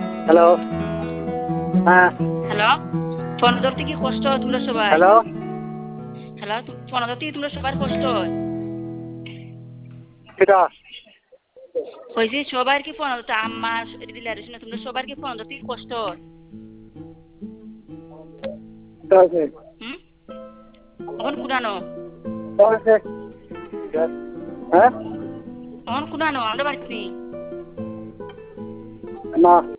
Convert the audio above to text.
Hello, হ্যাঁ, hello, phone ধরতে কি কষ্ট হয় তোমরা সবাই? হ্যালো, হ্যালো, ফোন ধরতে কি তোমরা সবার কষ্ট হয়? কিটা? কইছি সবার কি ফোন ধরতে আম্মা রিলেশন তোমরা সবার কি ফোন ধরতে কি কষ্ট হয়? কিটা হইছে? হুম? এখন কুনানো, কিটা হইছে? হ্যাঁ? এখন কুনানো, আমরা বাড়িতে নেই। না।